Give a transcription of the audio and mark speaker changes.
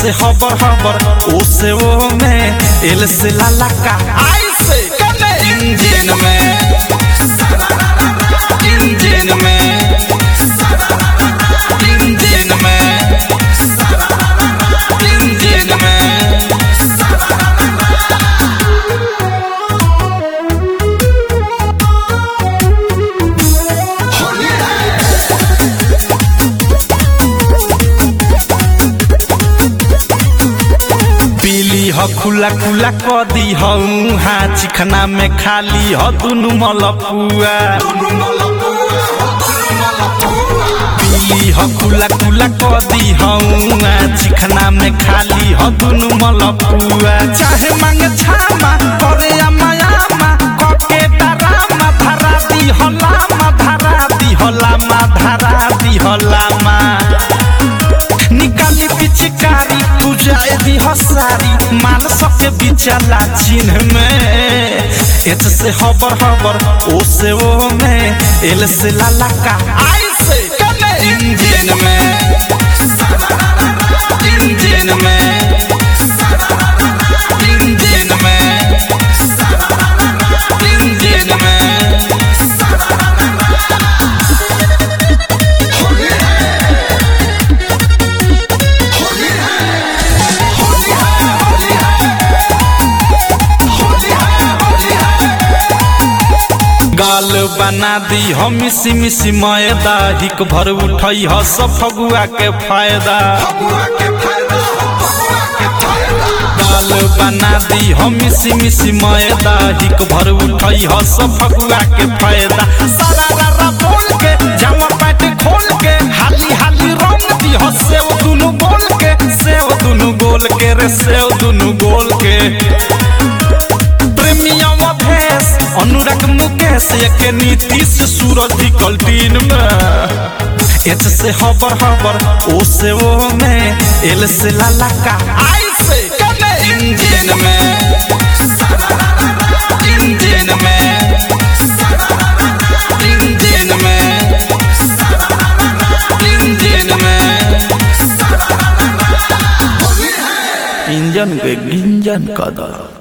Speaker 1: से हबर हबर ओ से ओ में एल से लाला का आई से कने इंजन में इंजन में इंजन में इंजन में खुला खुला कदी हूँ हाँ चिखना में खाली ह दुनु मलपुआ पीली ह खुला खुला कदी हूँ चिखना में खाली ह दुनु मलपुआ चाहे मांगे छामा करे अमायामा कके डरामा धरा दी हलामा धरा दी हलामा धरा दी हलामा निकाली पिचकारी तू जाए दी हसारी मान सके बिचला चिन्ह में एच से हबर हबर ओ से ओ में एल से लाला का आई से कने इंजन में इंजन में इंजन में इंजन में गाल बना दी हम मिसी मिसी मैदा हिक भर उठई ह सब फगुआ के फायदा गाल बना दी हम मिसी मिसी मैदा हिक भर उठई ह सब फगुआ के फायदा सारा रारा बोल के जामा पैंट खोल के हाली हाली रंग दी ह सेव दुनु बोल के सेव दुनु गोल के रे सेव दुनु गोल के अनुराग मुकेश के नीति से सूरज निकल दिन में एच से हबर हबर ओ से ओ में एल से लाला का आई से कने इंजन में इंजन में इंजन में इंजन में इंजन के गिंजन का दर